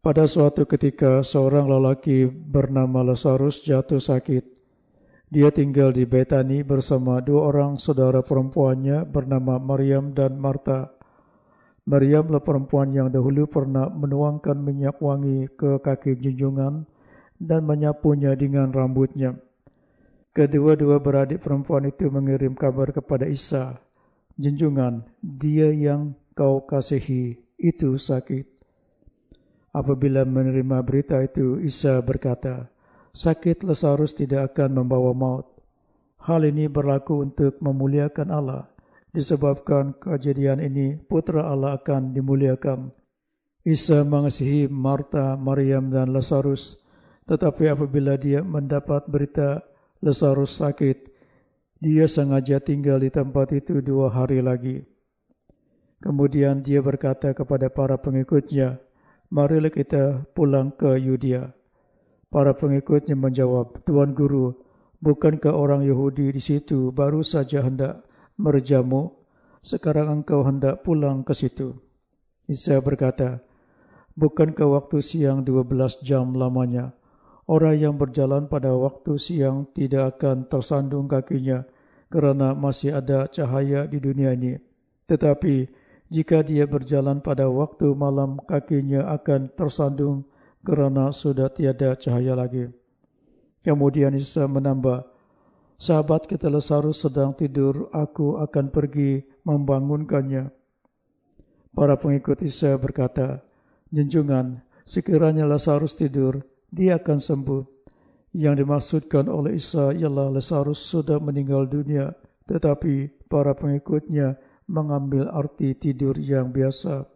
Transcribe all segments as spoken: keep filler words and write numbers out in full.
Pada suatu ketika, seorang lelaki bernama Lazarus jatuh sakit. Dia tinggal di Betani bersama dua orang saudara perempuannya bernama Maryam dan Marta. Maryamlah perempuan yang dahulu pernah menuangkan minyak wangi ke kaki junjungan dan menyapunya dengan rambutnya. Kedua-dua beradik perempuan itu mengirim kabar kepada Isa, "Junjungan, dia yang kau kasihi itu sakit." Apabila menerima berita itu, Isa berkata, "Sakit Lazarus tidak akan membawa maut. Hal ini berlaku untuk memuliakan Allah. Disebabkan kejadian ini, Putra Allah akan dimuliakan." Isa mengasihi Marta, Maryam dan Lazarus, tetapi apabila dia mendapat berita Lazarus sakit, dia sengaja tinggal di tempat itu dua hari lagi. Kemudian dia berkata kepada para pengikutnya, "Marilah kita pulang ke Yudea." Para pengikutnya menjawab, "Tuan Guru, bukankah orang Yahudi di situ baru saja hendak merjamu? Sekarang engkau hendak pulang ke situ." Isa berkata, "Bukankah waktu siang dua belas jam lamanya? Orang yang berjalan pada waktu siang tidak akan tersandung kakinya kerana masih ada cahaya di dunia ini. Tetapi jika dia berjalan pada waktu malam, kakinya akan tersandung kerana sudah tiada cahaya lagi." Kemudian Isa menambah, "Sahabat kita Lazarus sedang tidur, aku akan pergi membangunkannya." Para pengikut Isa berkata, "Junjungan, sekiranya Lazarus tidur, dia akan sembuh." Yang dimaksudkan oleh Isa ialah Lazarus sudah meninggal dunia, tetapi para pengikutnya mengambil arti tidur yang biasa.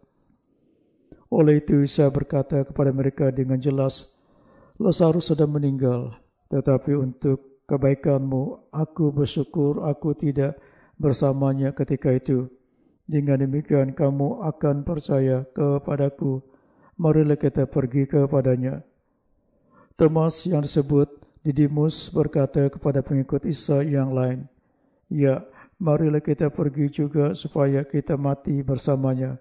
Oleh itu Isa berkata kepada mereka dengan jelas, "Lazarus sudah meninggal, tetapi untuk kebaikanmu aku bersyukur aku tidak bersamanya ketika itu. Dengan demikian kamu akan percaya kepadaku. Marilah kita pergi kepadanya." Thomas yang disebut Didimus berkata kepada pengikut Isa yang lain, "Ya, marilah kita pergi juga supaya kita mati bersamanya."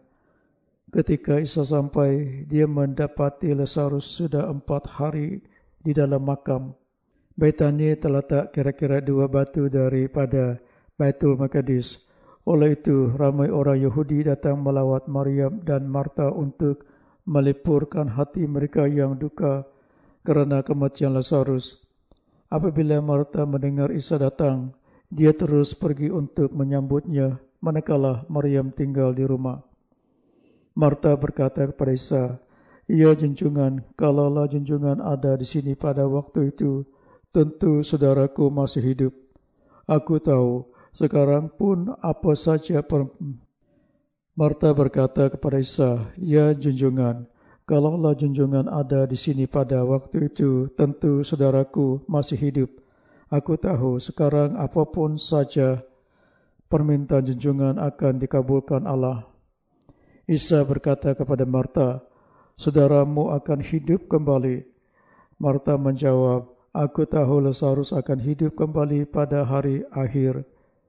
Ketika Isa sampai, dia mendapati Lazarus sudah empat hari di dalam makam. Betani terletak kira-kira dua batu daripada Baitul Maqdis. Oleh itu, ramai orang Yahudi datang melawat Maryam dan Marta untuk melipurkan hati mereka yang duka kerana kematian Lazarus. Apabila Marta mendengar Isa datang, dia terus pergi untuk menyambutnya, manakala Maryam tinggal di rumah. Marta berkata kepada Isa, "Ya junjungan, kalaulah junjungan ada di sini pada waktu itu, tentu saudaraku masih hidup. Aku tahu, sekarang pun apa saja per... Marta berkata kepada Isa, "Ya junjungan, kalaulah junjungan ada di sini pada waktu itu, tentu saudaraku masih hidup. Aku tahu sekarang apapun saja permintaan junjungan akan dikabulkan Allah." Isa berkata kepada Marta, "Saudaramu akan hidup kembali." Marta menjawab, "Aku tahu Lazarus akan hidup kembali pada hari akhir."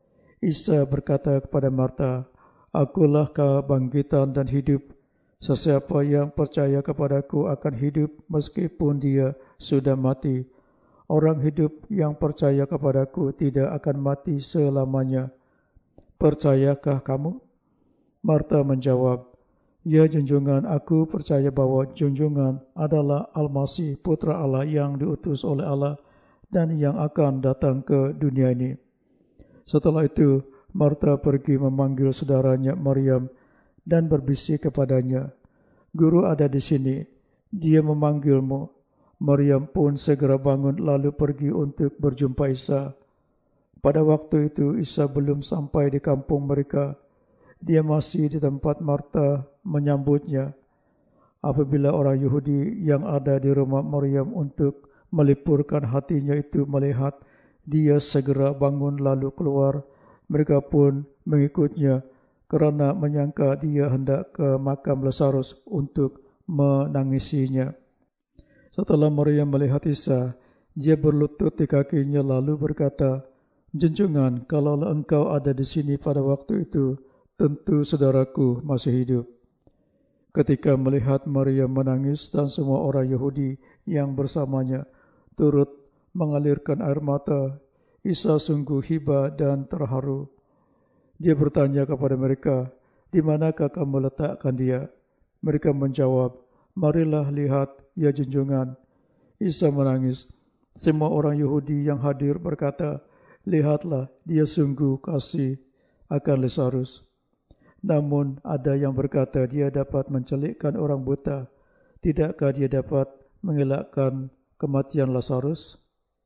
Isa berkata kepada Marta, "Akulah kebangkitan dan hidup. Sesiapa yang percaya kepadaku akan hidup meskipun dia sudah mati. Orang hidup yang percaya kepadaku tidak akan mati selamanya. Percayakah kamu?" Marta menjawab, "Ya junjungan, aku percaya bahwa junjungan adalah Al-Masih, Putra Allah yang diutus oleh Allah dan yang akan datang ke dunia ini." Setelah itu, Marta pergi memanggil saudaranya Maryam dan berbisik kepadanya, "Guru ada di sini, dia memanggilmu." Maryam pun segera bangun lalu pergi untuk berjumpa Isa. Pada waktu itu Isa belum sampai di kampung mereka. Dia masih di tempat Marta menyambutnya. Apabila orang Yahudi yang ada di rumah Maryam untuk melipurkan hatinya itu melihat, dia segera bangun lalu keluar. Mereka pun mengikutnya kerana menyangka dia hendak ke makam Lazarus untuk menangisinya. Setelah Maryam melihat Isa, dia berlutut di kakinya lalu berkata, "Junjungan, kalaulah engkau ada di sini pada waktu itu, tentu saudaraku masih hidup." Ketika melihat Maryam menangis dan semua orang Yahudi yang bersamanya turut mengalirkan air mata, Isa sungguh hibah dan terharu. Dia bertanya kepada mereka, "Di manakah kamu letakkan dia?" Mereka menjawab, "Marilah lihat, ya junjungan." Isa menangis. Semua orang Yahudi yang hadir berkata, "Lihatlah, dia sungguh kasih akan Lazarus." Namun ada yang berkata dia dapat mencelikkan orang buta. Tidakkah dia dapat mengelakkan kematian Lazarus?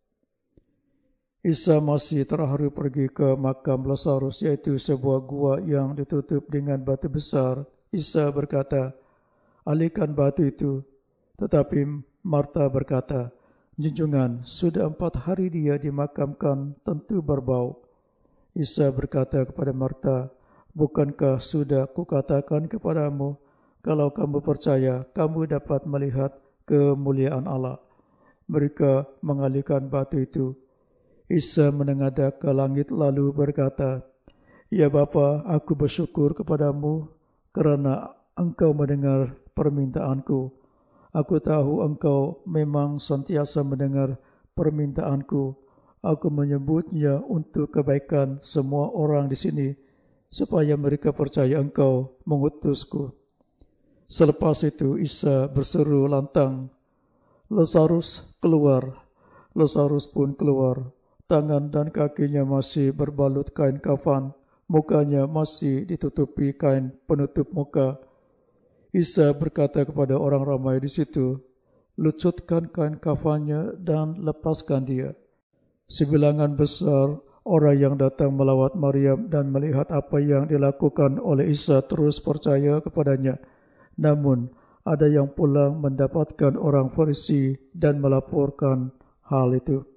Isa masih terharu pergi ke makam Lazarus, yaitu sebuah gua yang ditutup dengan batu besar. Isa berkata, "Alihkan batu itu." Tetapi Marta berkata, "Junjungan, sudah empat hari dia dimakamkan, tentu berbau." Isa berkata kepada Marta, "Bukankah sudah kukatakan kepadamu, kalau kamu percaya, kamu dapat melihat kemuliaan Allah?" Mereka mengalihkan batu itu. Isa menengadah ke langit lalu berkata, "Ya Bapa, aku bersyukur kepadamu kerana Engkau mendengar permintaanku. Aku tahu Engkau memang sentiasa mendengar permintaanku. Aku menyebutnya untuk kebaikan semua orang di sini, supaya mereka percaya Engkau mengutusku." Selepas itu Isa berseru lantang, "Lazarus keluar." Lazarus pun keluar. Tangan dan kakinya masih berbalut kain kafan, mukanya masih ditutupi kain penutup muka. Isa berkata kepada orang ramai di situ, "Lucutkan kain kafannya dan lepaskan dia." Sebilangan besar orang yang datang melawat Maryam dan melihat apa yang dilakukan oleh Isa terus percaya kepadanya. Namun ada yang pulang mendapatkan orang Farisi dan melaporkan hal itu.